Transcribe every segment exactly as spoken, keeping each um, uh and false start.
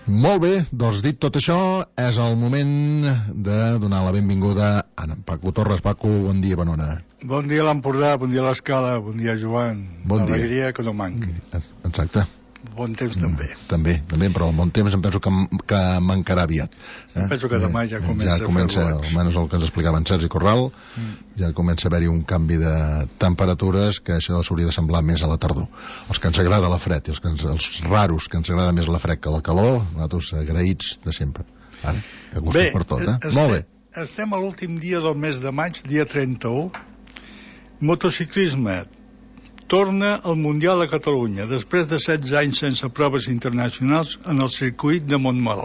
Molt bé, doncs dit tot això, és el moment de donar la benvinguda a en Paco Torres. Paco, bon dia, bona hora. Bon dia a l'Empordà, bon dia a l'Escala, bon dia Joan. Bon dia. Alegria que no manqui. Exacte. Bon temps també. També, també, però el bon temps em penso que, que mancarà aviat. Eh? Penso que demà ja comença, ja comença a fer goig. Almenys el que ens explicava en Sergi Corral, mm. ja comença a haver-hi un canvi de temperatures que això s'hauria de semblar més a la tardor. Els que ens agrada la fred i els, que ens, els raros que ens agrada més la fred que la calor, nosaltres agraïts de sempre. Ara, que gustos bé, per tot, eh? Estem, Molt bé. Estem a l'últim dia del mes de maig, dia trenta-u. Motociclisme torna al Mundial a Catalunya, després de setze anys sense proves internacionals en el circuit de Montmeló.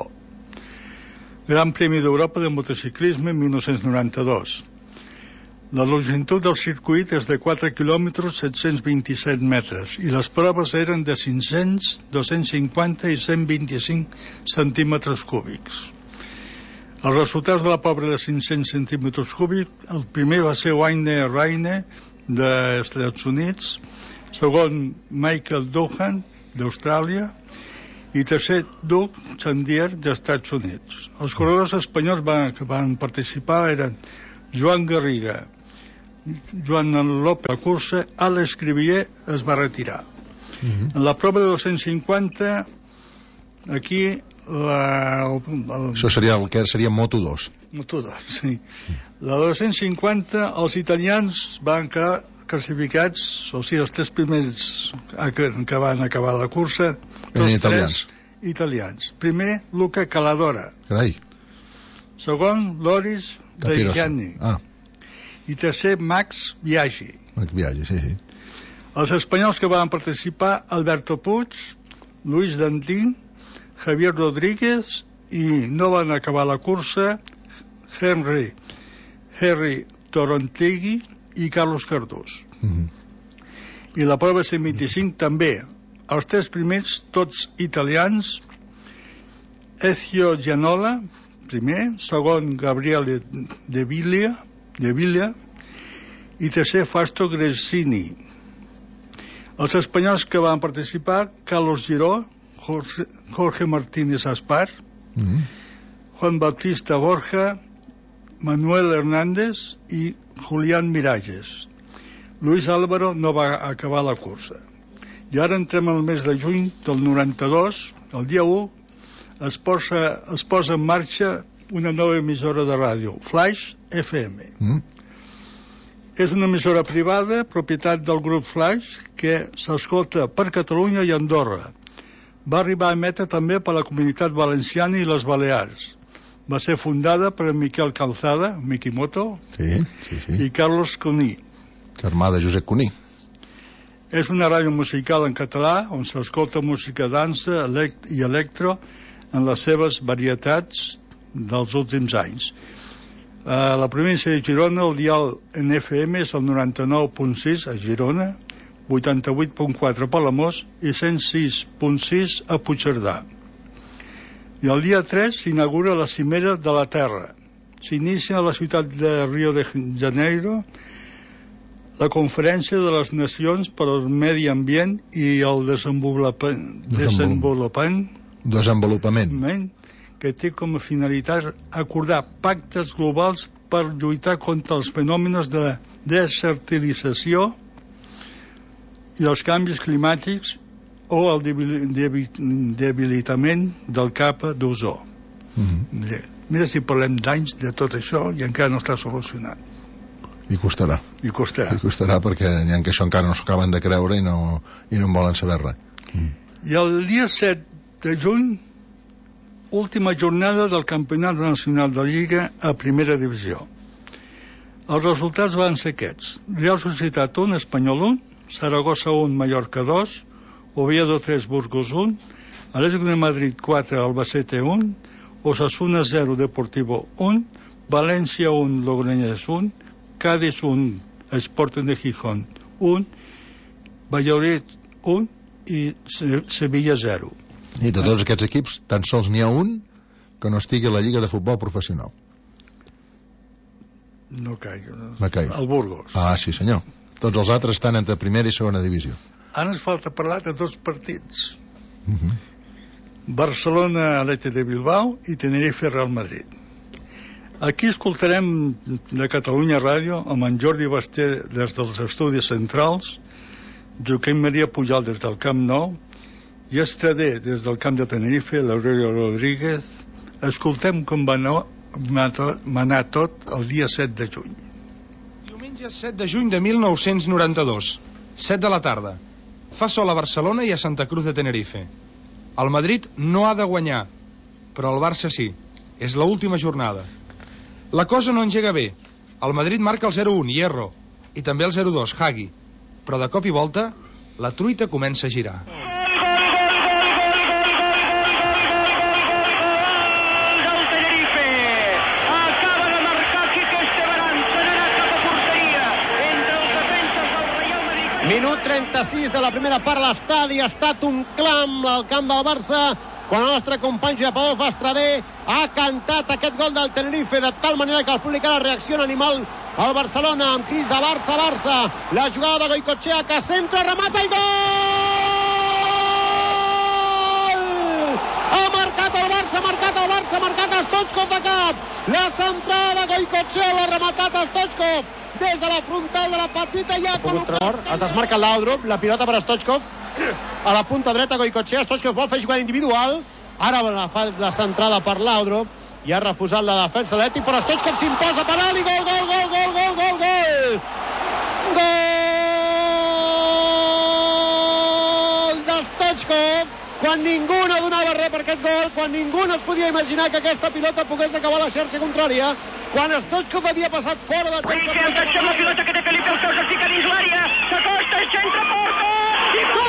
Gran Premi d'Europa de motociclisme mil nou-cents noranta-dos. La longitud del circuit és de quatre quilòmetres set-cents vint-i-set metres i les proves eren de cinc-cents, dos-cents cinquanta i cent vint-i-cinc centímetres cúbics. Els resultats de la prova de cinc-cents centímetres cúbics, el primer va ser Wayne Rainey dels Estats Units, segon Michael Doohan d'Austràlia i tercer Doug Chandier dels Estats Units. Els corredors espanyols van, que van participar eren Joan Garriga, Joan López a cursa, Alex Cribier es va retirar. Uh-huh. En la prova de dos-cents cinquanta, aquí la, el, el, això seria el que seria Moto dos. Moto dos, sí. La de dos-cents cinquanta, els italians van quedar classificats, o sigui, els tres primers que, que van acabar la cursa, els italians. tres italians. Primer, Luca Caladora. Carai. Segon, Loris Reggiani. Ah. I tercer, Max Biaggi. Max Biaggi, sí, sí. Els espanyols que van participar, Alberto Puig, Luis Dantín, Javier Rodríguez, i no van acabar la cursa, Henry, Henry Torontegui i Carlos Cardús. Mm-hmm. I la prova cent vint-i-cinc també. Els tres primers, tots italians, Ezio Gianola, primer, segon Gabriele De Villa, de Villa i tercer Fausto Gresini. Els espanyols que van participar, Carlos Giró, Jorge, Jorge Martínez Aspar, mm-hmm. Juan Bautista Borja, Manuel Hernández i Julián Miralles. Luis Álvaro no va acabar la cursa. I ara entrem al mes de juny del noranta-dos, el dia u, es posa, es posa en marxa una nova emissora de ràdio, Flaix F M. Mm. És una emissora privada, propietat del grup Flaix, que s'escolta per Catalunya i Andorra. Va arribar a emetre també per la Comunitat Valenciana i les Balears. Va ser fundada per Miquel Calzada, Mikimoto, sí, sí, sí. i Carlos Cuní. Germà de Josep Cuní. És una ràdio musical en català on s'escolta música, dansa elect i electro en les seves varietats dels últims anys. A la província de Girona, el dial en F M és el noranta-nou punt sis a Girona, vuitanta-vuit punt quatre a Palamós i cent sis punt sis a Puigcerdà. I el dia tres s'inaugura la Cimera de la Terra. S'inicia a la ciutat de Rio de Janeiro la Conferència de les Nacions per al Medi Ambient i el Desenvolupament, desenvolupament, desenvolupament que té com a finalitat acordar pactes globals per lluitar contra els fenòmens de desertització i els canvis climàtics o el debilitament del capa d'ozó. Mm-hmm. Mira si parlem d'anys de tot això i encara no està solucionat. I costarà. I costarà. I costarà perquè n'hi ha que això encara no s'ho acaben de creure i no, i no en volen saber res. Mm. I el dia set de juny, última jornada del Campionat Nacional de Lliga a Primera Divisió. Els resultats van ser aquests. Real Societat un, Espanyol un, Saragossa un, Mallorca dos, Oviedo tres, Burgos un, Atlético de Madrid quatre, Albacete un, Osasuna zero, Deportivo un, València un, Logroñés un, Cádiz un, Sporting de Gijón un, Valladolid un i Sevilla zero. I de tots aquests equips tan sols n'hi ha un que no estigui a la Lliga de Futbol Professional. No caig. No caig. El Burgos. Ah, sí senyor. Tots els altres estan entre primera i segona divisió. Ara ens falta parlar de dos partits. Uh-huh. Barcelona, Athletic de Bilbao i Tenerife, Real Madrid. Aquí escoltarem de Catalunya Ràdio amb en Jordi Basté des dels estudis centrals, Joaquim Maria Pujol des del Camp Nou i Estradé des del camp de Tenerife, l'Aurelio Rodríguez. Escoltem com va anar tot el dia set de juny. Diumenge set de juny de mil nou-cents noranta-dos, set de la tarda. Fa sol a Barcelona i a Santa Cruz de Tenerife. El Madrid no ha de guanyar, però el Barça sí. És l'última jornada. La cosa no engega bé. El Madrid marca el zero un, Hierro, i també el zero dos, Hagi. Però de cop i volta, la truita comença a girar. Minut trenta-sis de la primera part. L'estadi ha estat un clam al camp del Barça quan el nostre company Japó Estradé ha cantat aquest gol del Tenerife de tal manera que el públic ara reacciona animal al Barcelona amb crits de Barça, Barça. La jugada de Goicoechea que centra, remata i gol! Ha marcat el Barça, ha marcat el Barça, ha marcat Stoichkov de cap. La centrada de Goicoechea l'ha rematat Stoichkov des de la frontal de la petita ja com un tronor. Es desmarca l'Audrup, la pilota per Stoichkov a la punta dreta. Goicoechea, Stoichkov vol fer jugada individual, ara la fa la centrada per l'Audrup i ha refusat la defensa l'Atlètic, però Stoichkov s'imposa penal i gol, gol, gol, gol, gol, gol, gol gol de Stoichkov quan ningú no donava res per aquest gol, quan ningú no es podia imaginar que aquesta pilota pogués acabar a la xarxa contrària, quan Stoichkov havia passat fora de temps. La pilota que té Felipe Alcós, es fica dins l'àrea, s'acosta, es centra, porta i gol!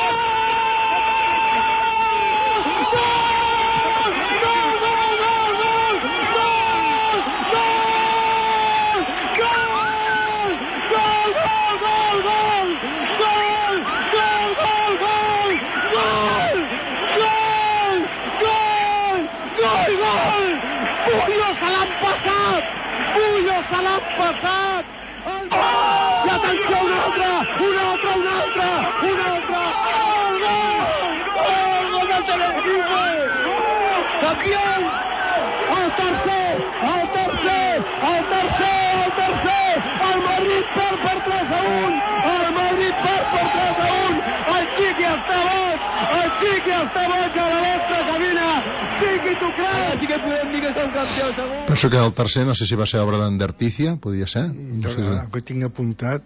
Se l'han passat! I atenció, una altra! Una altra, una altra! Una altra! Gol! Gol! Gol del Tenerife! Campions! El tercer! El tercer! El tercer! El tercer! El Madrid perd per tres a un! El Madrid perd per tres a un! El Chiqui està boig! El Chiqui està boig a la nostra cabina! Chiqui, tu creus? Sí que podem dir que som campions segur. Penso que el tercer, no sé si va ser obra d'Anderticia, podria ser. No sé si... Ho tinc apuntat.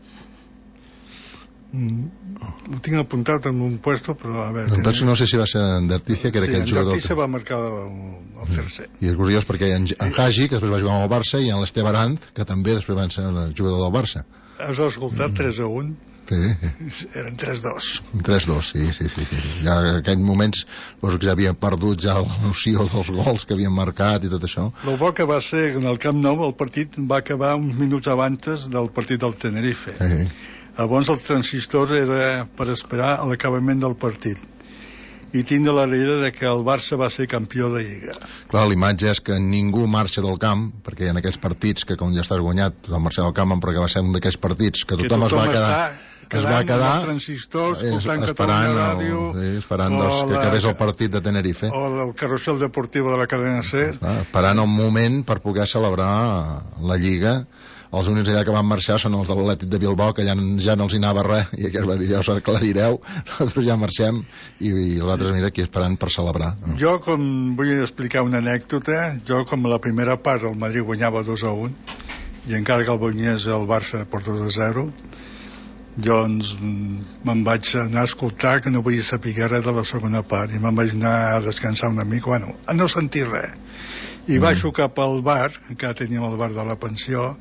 Mm. Ho tinc apuntat en un puesto, però a veure... No, penso, no sé si va ser Anderticia, que era sí, aquell jugador... Sí, Anderticia va marcar el, el tercer. I és curiós perquè hi ha en, en Hagi, que després va jugar amb el Barça, i en l'Esteve Aranz, que també després va ser el jugador del Barça. Has escoltat mm. tres a un? Sí. Eren tres dos. tres dos, sí, sí, sí, sí. Ja en aquells moments doncs, ja havien perdut ja la noció dels gols que havien marcat i tot això. El bo que va ser en el Camp Nou, el partit va acabar uns minuts abans del partit del Tenerife. Sí. Abans els transistors era per esperar l'acabament del partit i tindre la idea de que el Barça va ser campió de Lliga. Clar, l'imatge és que ningú marxa del camp, perquè hi ha aquells partits que com ja estàs guanyat, tothom marxa del camp, però que va ser un d'aquells partits que tothom, que tothom es va quedar... es va quedar transistors, escoltant Catalunya Ràdio, o, sí, esperant doncs, que acabés el partit de Tenerife, o el carrusel deportiu de la cadena SER, esperant un moment per poder celebrar la Lliga. Els únics allà que van marxar són els de l'Atlètic de Bilbao, que ja, ja no els hi anava res, i aquells va dir, ja us aclarireu, nosaltres ja marxem, i, i l'altre mira aquí esperant per celebrar. No? Jo, com vull explicar una anècdota, jo com a la primera part el Madrid guanyava dos a un, i encara que el guanyés el Barça per dos a zero, jo doncs, me'n vaig anar a escoltar, que no volia saber res de la segona part, i me'n vaig anar a descansar una mica, bueno, a no sentir res. I mm. baixo cap al bar, encara teníem el bar de la pensió,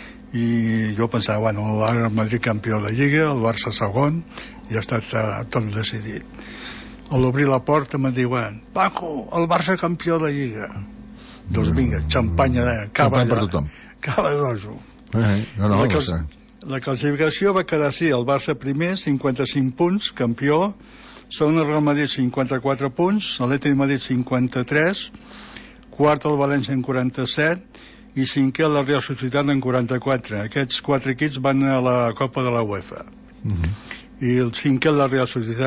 i jo pensava, bueno, el Madrid campió de Lliga, el Barça segon, i ha estat uh, tot decidit. A l'obrir la porta me diuen, Paco, el Barça campió de Lliga. Doncs vinga, xampanya de cava, per tothom. Cava d'oso. Eh, no, no, la, cal la classificació va quedar així, el Barça primer, cinquanta-cinc punts, campió, segon el Real Madrid, cinquanta-quatre punts, l'Atlètic de Madrid, cinquanta-tres, quart el València en quaranta-set, i cinquè la Real Societat en quaranta-quatre. Aquests quatre equips van a la Copa de la UEFA. Uh-huh. I el cinquè la Real Societat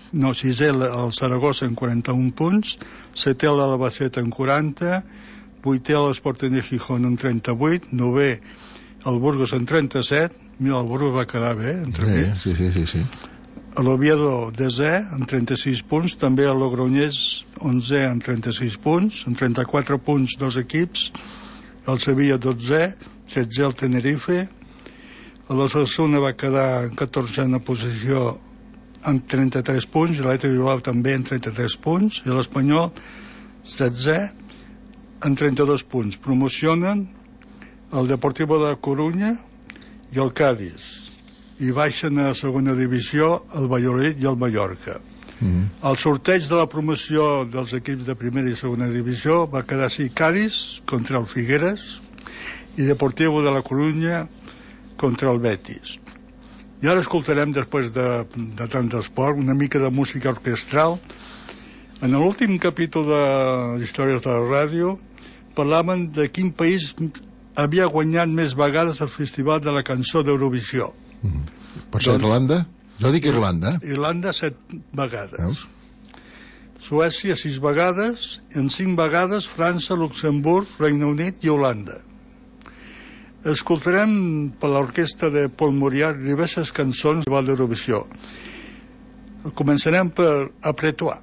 no, sisè el Saragossa amb quaranta-un punts, setè l'Albacete amb quaranta, vuitè l'Sporting de Gijón amb trenta-vuit, novè el Burgos amb trenta-set, mira, el Burgos va quedar bé, sí, sí, sí, sí, sí. l'Oviedo desè amb trenta-sis punts, també el Logroñés onzè amb trenta-sis punts, amb trenta-quatre punts dos equips, el Sevilla dotzè, tretzè el Tenerife, l'Osasuna va quedar en catorzena posició amb trenta-tres punts, i l'Atlètic Bilbao també amb trenta-tres punts, i l'Espanyol setzè amb trenta-dos punts. Promocionen el Deportivo de la Corunya i el Cádiz, i baixen a segona divisió el Valladolid i el Mallorca. Mm-hmm. El sorteig de la promoció dels equips de primera i segona divisió va quedar així: Cádiz contra el Figueres i Deportivo de la Corunya contra el Betis. I ara escoltarem, després de, de tant d'esport, una mica de música orquestral. En l'últim capítol de Històries de la Ràdio parlaven de quin país havia guanyat més vegades el Festival de la Cançó d'Eurovisió. Mm-hmm. Pot ser doncs, Irlanda? Jo dic Irlanda. Irlanda set vegades. Veus? Suècia sis vegades, en cinc vegades França, Luxemburg, Regne Unit i Holanda. Escoltarem per l'orquestra de Paul Moriat diverses cançons de l'Eurovisió. Començarem per Après-toi.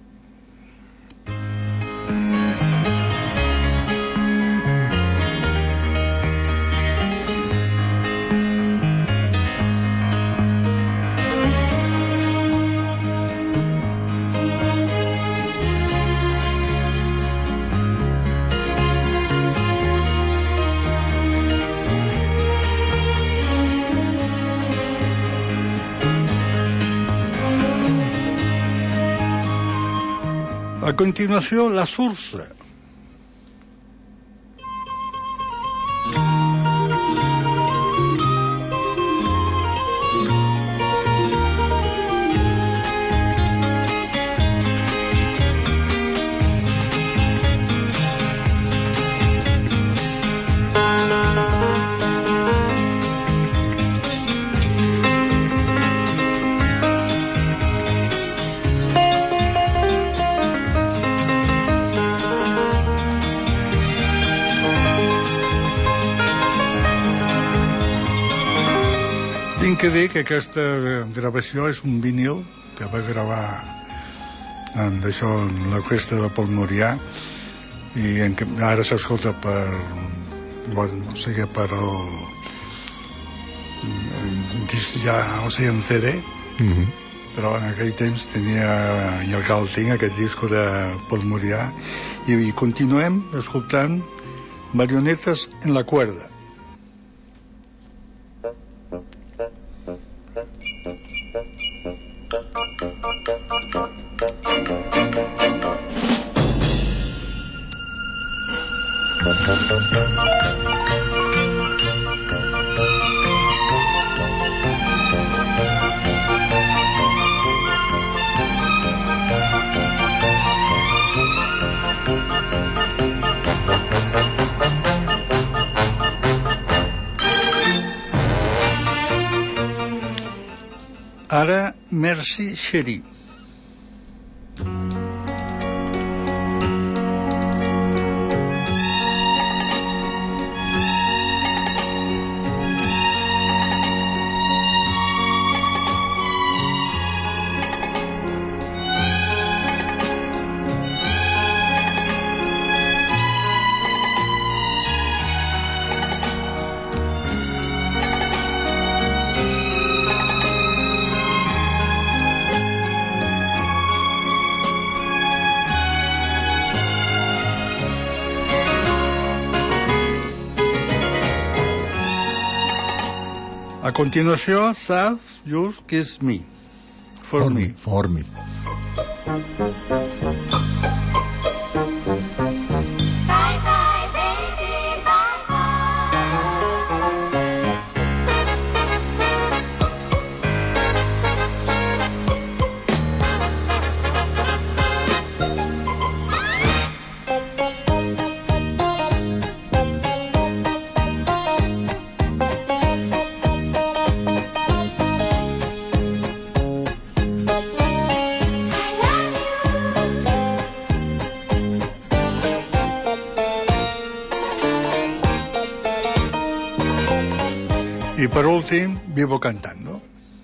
A continuació, La Source. Tinc que dir que aquesta gravació és un vinil que va gravar amb això en l'orquestra de Paul Morià, i en que ara s'escolta per, o sigui, per el, el disc ja, o sigui, en C D. Mm-hmm. Però en aquell temps tenia, i encara el tinc, aquest disco de Paul Morià, i, i continuem escoltant Marionetes en la cuerda. Ara, Merci Chérie. A continuació, Save Your Kiss Me. For, for me. me. For me. I per últim, Vivo Cantando.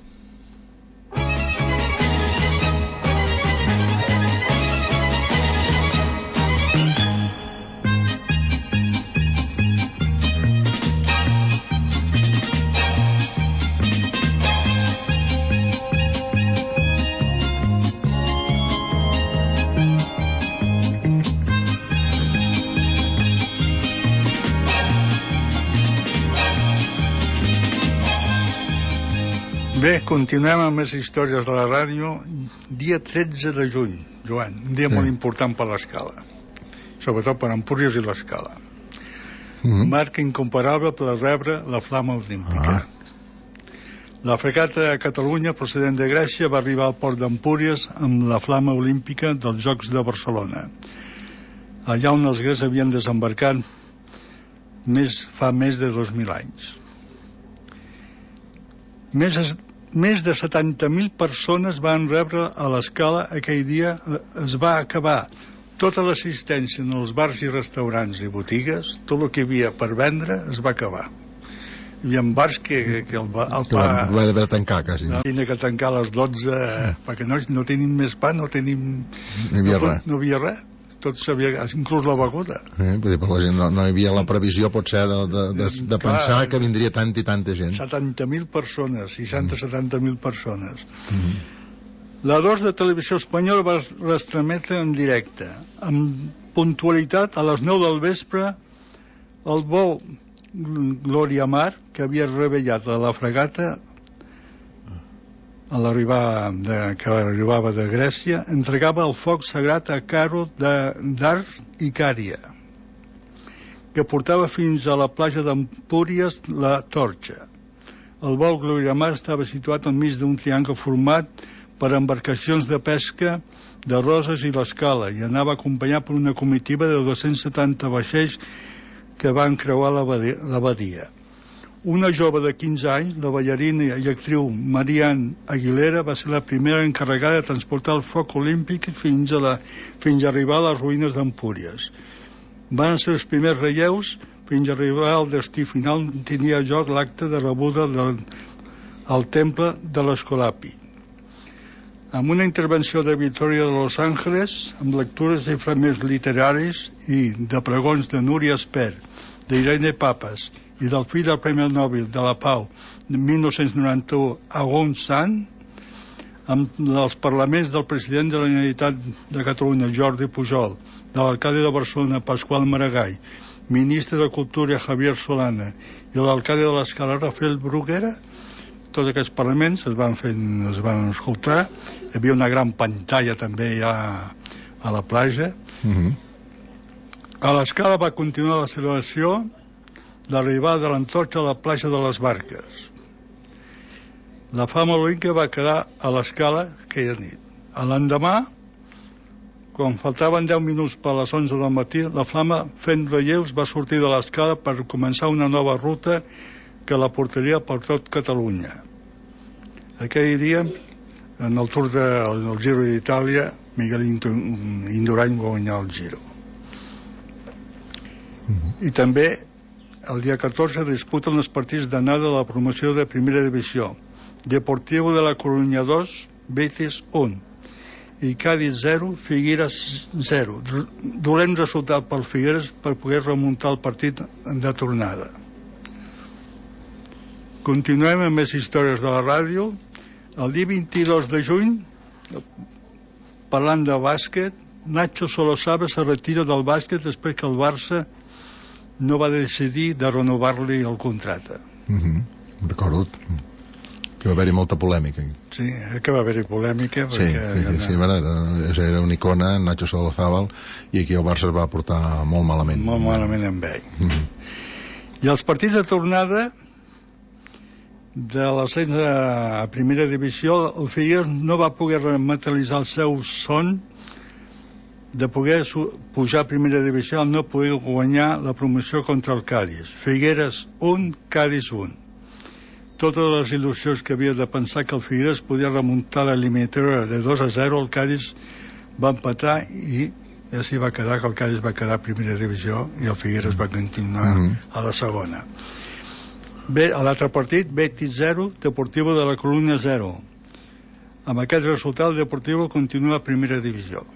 Bé, continuem amb més històries de la ràdio. Dia tretze de juny, Joan, un dia sí. molt important per l'Escala, sobretot per Empúries i l'Escala. Mm-hmm. Marca incomparable per rebre la flama olímpica. Ah. La fregata a Catalunya, procedent de Grècia, va arribar al port d'Empúries amb la flama olímpica dels Jocs de Barcelona, allà on els grecs havien desembarcat més, fa més de dos mil anys. Més es Més de setanta mil persones van rebre a l'Escala aquell dia. Es va acabar tota l'assistència en els bars i restaurants i botigues, tot el que hi havia per vendre es va acabar. Hi havia bars que, que el, el pa... Va haver de tancar, quasi. Tenia que tancar a les dotze, perquè no, no tenim més pa, no tenim... No hi havia no, res. No hi havia res. Tot sabia, inclús la beguda. Eh, vull dir, per la gent no, no hi havia la previsió, potser, de, de, de, de Clar, pensar que vindria tanta i tanta gent. setanta mil persones, seixanta a setanta mil persones. Mm-hmm. La dos de Televisió Espanyola va retransmetre en directe, amb puntualitat a les nou del vespre, el vol Glòria Mar, que havia revellat a la fregata a l'arribar de, que arribava de Grècia, entregava el foc sagrat a Caro d'Ars i Cària, que portava fins a la platja d'Empúries la torxa. El vol Glòria Mar estava situat enmig d'un triangle format per embarcacions de pesca de Roses i l'Escala i anava acompanyat per una comitiva de dos-cents setanta vaixells que van creuar l'abadia. Una jove de quinze anys, la ballarina i actriu Marianne Aguilera, va ser la primera encarregada de transportar el foc olímpic fins a, la, fins a arribar a les ruïnes d'Empúries. Van ser els primers relleus fins a arribar al destí final, on tenia lloc l'acte de rebuda del, al temple de l'Escolapi. Amb una intervenció de Victoria de Los Ángeles, amb lectures de fragments literaris i de pregons de Núria Espert, d'Irene Papas i del fill del Premi Nobel de la Pau de mil nou-cents noranta-u, Agon San, amb els parlaments del president de la Generalitat de Catalunya, Jordi Pujol, de l'alcalde de Barcelona, Pasqual Maragall, ministre de Cultura, Javier Solana, i l'alcalde de l'Escala, Rafael Bruguera. Tots aquests parlaments es van, fer, es van escoltar. Hi havia una gran pantalla també ja a la platja. Mm-hmm. A l'Escala va continuar la celebració de l'arribada de l'antorxa a la platja de les Barques. La fama olímpica va quedar a l'Escala aquella nit. A l'endemà, quan faltaven deu minuts per a les onze del matí, la flama fent relleus va sortir de l'Escala per començar una nova ruta que la portaria per tot Catalunya. Aquell dia, en el Tour del de, Giro d'Itàlia, Miguel Indurain va guanyar el Giro. I també el dia catorze disputen els partits d'anada de la promoció de primera divisió. Deportivo de la Coruña dos, Betis un i Cádiz zero, Figueres zero. Dolent resultat pel Figueres per poder remuntar el partit de tornada. Continuem amb més històries de la ràdio. El dia vint-i-dos de juny, parlant de bàsquet, Nacho Solosabe se retira del bàsquet després que el Barça no va decidir de renovar-li el contracte. Mm-hmm. Recordo que va haver-hi molta polèmica. Sí, que va haver-hi polèmica perquè... Sí, sí, sí, sí era, era una icona, Nacho Solozábal, i aquí el Barça es va portar molt malament. Molt malament amb ell. Mm-hmm. I els partits de tornada de l'ascens a primera divisió, el Figueres no va poder materialitzar el seu son de poder pujar a primera divisió al no poder guanyar la promoció contra el Cádiz. Figueres un, Cádiz un. Totes les il·lusions que havia de pensar que el Figueres podia remuntar l'eliminatòria de dos a zero, el Cádiz va empatar i així va quedar que el Cádiz va quedar a primera divisió i el Figueres va continuar mm-hmm. a la segona. Bé, a l'altre partit, Betis zero, Deportivo de la Coruña zero. Amb aquest resultat, el Deportivo continua a primera divisió.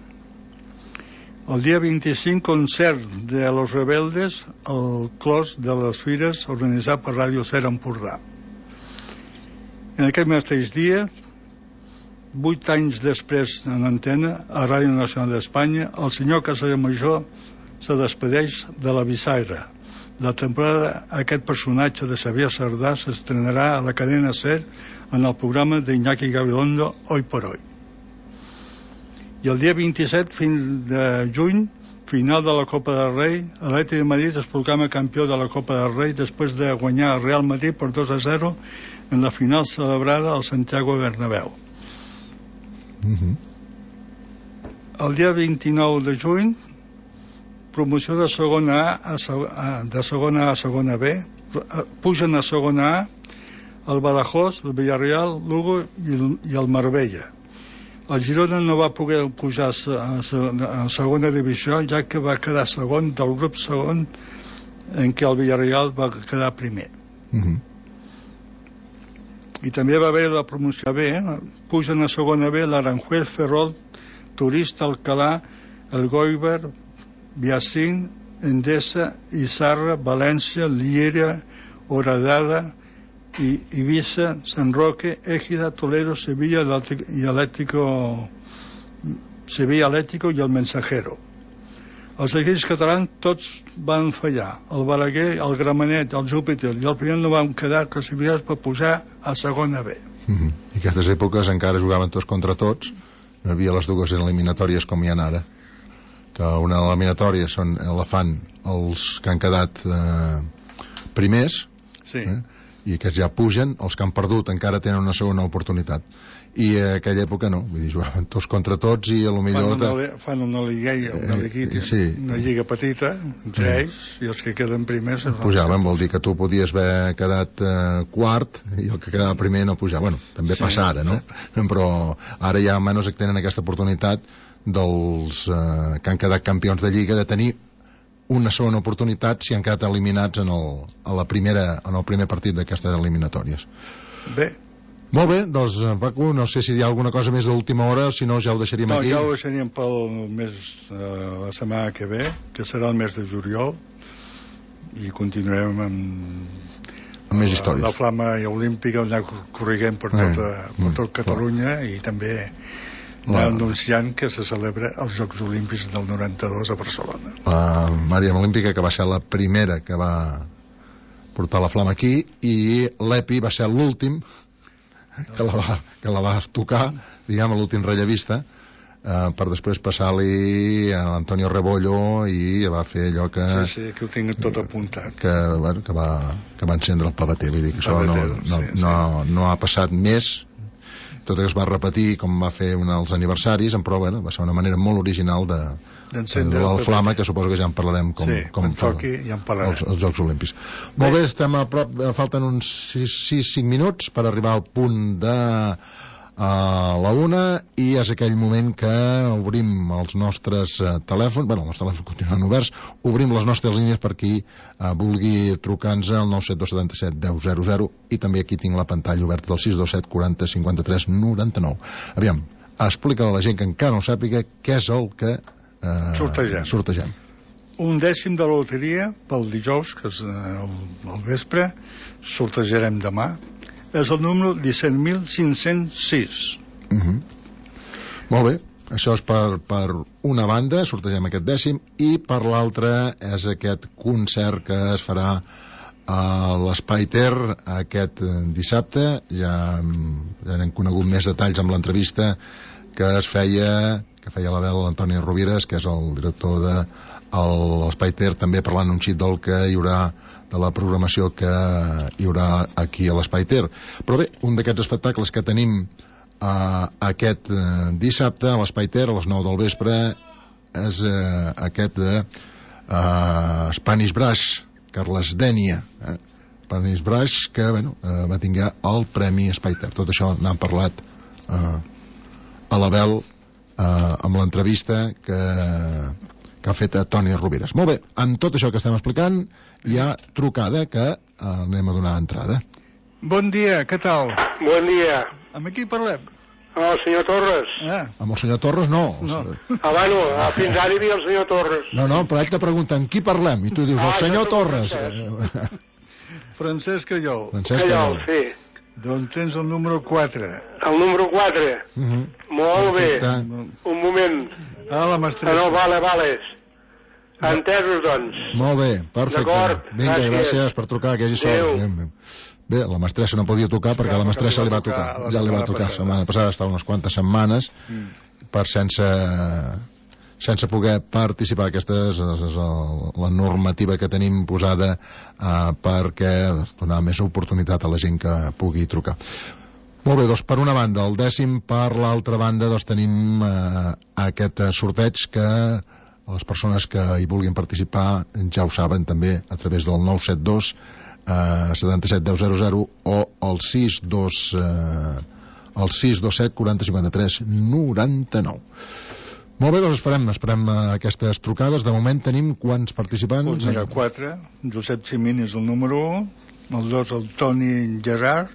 El dia vint-i-cinc, concert de Los Rebeldes al Clos de les Fires, organitzat per Ràdio Ser Empordà. En aquest mateix dia, vuit anys després en antena, a Ràdio Nacional d'Espanya, el senyor Casamajor se despedeix de la Bissaire. La temporada, aquest personatge de Xavier Sardà s'estrenarà a la cadena SER en el programa d'Iñaki Gabilondo, Hoy por Hoy. I el dia vint-i-set fins de juny, final de la Copa del Rei, l'Atlètic de Madrid es proclama campió de la Copa del Rei després de guanyar el Real Madrid per dos a zero en la final celebrada al Santiago Bernabéu. Mm-hmm. El dia vint-i-nou de juny, promoció de segona A, a de segona A a segona B, pugen a segona A el Badajoz, el Villarreal, Lugo i el, i el Marbella. El Girona no va poder pujar a, a segona divisió, ja que va quedar segon del grup segon en què el Villarreal va quedar primer. Mm-hmm. I també va haver la promoció B, eh? Pugen a segona B l'Aranjuez, Ferrol, Turista, Alcalà, el Goiber, Biacín, Endesa, Isarra, València, Lliera, Horadada, i Ibiza, San Roque, Égida, Toledo, Sevilla y Atlético Sevilla Atlético i el Mensajero. Els equips catalans tots van fallar. El Balaguer, el Gramenet, el Júpiter i el Primer no van quedar classificats per pujar a segona B. Mm-hmm. I aquestes èpoques encara jugaven tots contra tots, no hi havia les dues eliminatòries com hi ha ara, que una eliminatòria són, la fan els que han quedat eh, primers, sí. eh? I aquests ja pugen, els que han perdut encara tenen una segona oportunitat. I a aquella època no, vull dir, jugaven tots contra tots i a lo millor... Fan una, fan una lliga, una, lliga, sí. una lliga petita entre sí. ells, i els que queden primers... Pujaven, vol dir que tu podies haver quedat eh, quart i el que quedava primer no pujava. Bueno, també sí, passa ara, no? Sí. Però ara ja almenys tenen aquesta oportunitat dels eh, que han quedat campions de lliga de tenir una segona oportunitat si han quedat eliminats en el, a la primera, en el primer partit d'aquestes eliminatòries. Bé. Molt bé, doncs, Paco, no sé si hi ha alguna cosa més d'última hora, si no ja ho deixaríem no, aquí. No, ja ho deixaríem pel mes, uh, la setmana que ve, que serà el mes de juliol, i continuarem amb... amb més històries. La, la flama olímpica, on corriguem per, tota, eh, per tot Catalunya, clar. I també... La... anunciant que se celebra els Jocs Olímpics del noranta-dos a Barcelona. La Mària Olímpica, que va ser la primera que va portar la flama aquí, i l'Epi va ser l'últim que la va, que la va tocar, diguem, l'últim rellevista, eh, per després passar-li a l'Antonio Rebollo, i va fer allò que... Sí, sí, que ho tinc tot apuntat. Que, bueno, que, va, que va encendre el pavater, vull dir que això no, no, sí, no, sí. no ha passat més. Tot es va repetir com va fer un dels aniversaris, però bueno, va ser una manera molt original de d'encendre la flama, que suposo que ja en parlarem com, sí, com toqui, ja en parlarem. Els, els Jocs Olímpics. Bé. Molt bé, estem a prop, falten uns sis cinc minuts per arribar al punt de a la una, i és aquell moment que obrim els nostres uh, telèfons, bueno, els telèfons continuen oberts, obrim les nostres línies per qui uh, vulgui trucar-nos al nou set dos set set deu zero zero, i també aquí tinc la pantalla oberta del sis dos set quaranta cinquanta-tres noranta-nou. Aviam, explica a la gent que encara no sàpiga què és el que uh, sortegem. sortegem. Un dècim de la loteria pel dijous, que és uh, al vespre, sortejarem demà. És el número disset mil cinc-cents sis. Uh-huh. Molt bé, això és per, per una banda, sortegem aquest dècim, i per l'altra és aquest concert que es farà a l'Espai Ter aquest dissabte. Ja, ja hem conegut més detalls amb l'entrevista que es feia, que feia la veu l'Antoni Rovires, que és el director de l'Espai Ter, també parlant un xic del que hi haurà, de la programació que hi haurà aquí a l'Espai Ter. Però bé, un d'aquests espectacles que tenim uh, aquest uh, dissabte a l'Espai Ter a les nou del vespre és uh, aquest de uh, Spanish Brass, Carles Dènia, eh? Spanish Brass, que bueno, uh, va tinguer el Premi Espai Ter. Tot això n'han parlat uh, a l'Abel uh, amb l'entrevista que que ha fet a Toni Rovires. Molt bé, amb tot això que estem explicant, hi ha trucada que eh, anem a donar entrada. Bon dia, què tal? Bon dia. Amb qui parlem? Amb el senyor Torres. Ah, Amb el senyor Torres, no. no. Ah, bueno, ah, fins ara hi havia el senyor Torres. No, no, però ell te pregunta amb qui parlem, i tu dius, el Ah, senyor jo soc Torres. Francesc Callol. Francesc Callol, Callol. sí. Doncs tens el número quatre. El número quatre. Uh -huh. Molt bé. Perfecte. Un moment. Ah, la Ah, mestressa. no, vale, vale. Entesos, doncs. Molt bé, perfecte. D'acord, Vinga, gràcies. gràcies per trucar, que hagi sort. Adéu. Bé, bé. Bé, la mestressa no podia tocar perquè Clar, la mestressa perquè li va li va tocar. tocar la Ja li va setmana tocar. La passada. setmana passada està unes quantes setmanes Mm. per sense sense poder participar. Aquesta és, és el, la normativa que tenim posada eh, perquè donar més oportunitat a la gent que pugui trucar. Molt bé, doncs per una banda el dècim, per l'altra banda doncs tenim eh, aquest sorteig que les persones que hi vulguin participar ja ho saben també a través del nou set dos eh, setanta-set deu zero zero o el sis dos eh, el sis dos set quaranta cinquanta tres noranta-nou. Molt bé, doncs esperem, esperem eh, aquestes trucades. De moment tenim quants participants? Doncs mira, quatre. Josep Ximín és el número un. El dos, el Toni Gerard.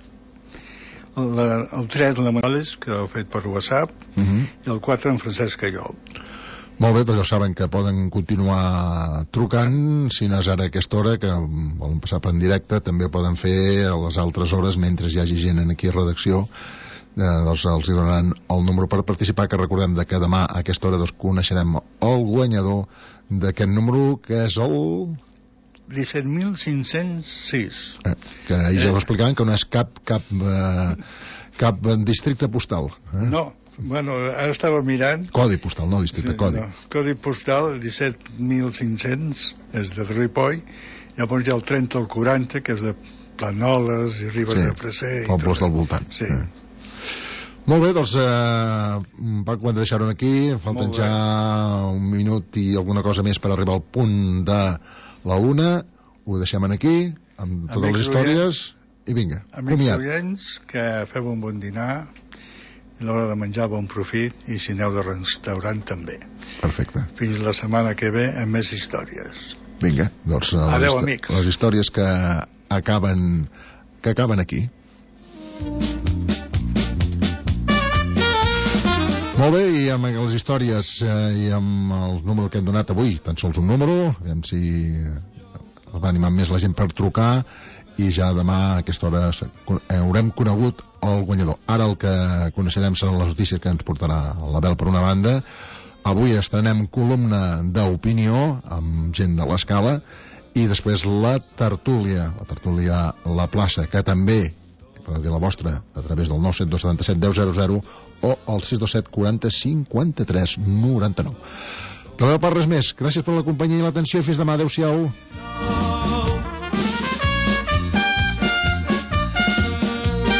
El, el tres, la Morales, que ho ha fet per WhatsApp. Uh -huh. I el quatre, en Francesc Callol. Molt bé, doncs ja saben que poden continuar trucant, si no és ara a aquesta hora, que volen passar per en directe, també poden fer a les altres hores, mentre hi hagi gent aquí a redacció, eh, doncs els hi donaran el número per participar, que recordem de que demà a aquesta hora doncs, coneixerem el guanyador d'aquest número, que és el... disset mil cinc-cents sis. Eh, que ahir ja ho explicaven, que no és cap, cap, eh, cap districte postal. Eh? No, bueno, ara estava mirant. Codi postal, no districte, codi. No, codi postal, disset mil cinc-cents, és de Ripoll. Llavors hi ha el trenta al quaranta, que és de Planoles i Ribes Sí, de Freser. i pobles tot. del voltant. Sí. Eh. Molt bé, doncs eh, Paco, hem de deixar-ho aquí. Falten Molt bé. ja un minut i alguna cosa més per arribar al punt de la una. Ho deixem aquí, amb totes Amics les històries, i vinga, Amics comiat. oients, que feu un bon dinar, i a l'hora de menjar bon profit, i si aneu de restaurant també. Perfecte. Fins la setmana que ve amb més històries. Vinga, doncs les, Adéu, histo- amics. les històries que acaben que acaben aquí. Molt bé, i amb les històries eh, i amb el número que hem donat avui, tan sols un número, aviam si es va animar més la gent per trucar, i ja demà a aquesta hora se- haurem conegut el guanyador. Ara el que coneixerem seran les notícies que ens portarà l'Abel per una banda. Avui estrenem columna d'opinió amb gent de l'Escala, i després la tertúlia, la tertúlia La Plaça, que també per dir la vostra a través del nou set dos setanta set deu zero zero o el sis dos set quaranta cinquanta tres noranta-nou. De la meva part res més. Gràcies per la companyia i l'atenció. Fins demà. Adéu-siau.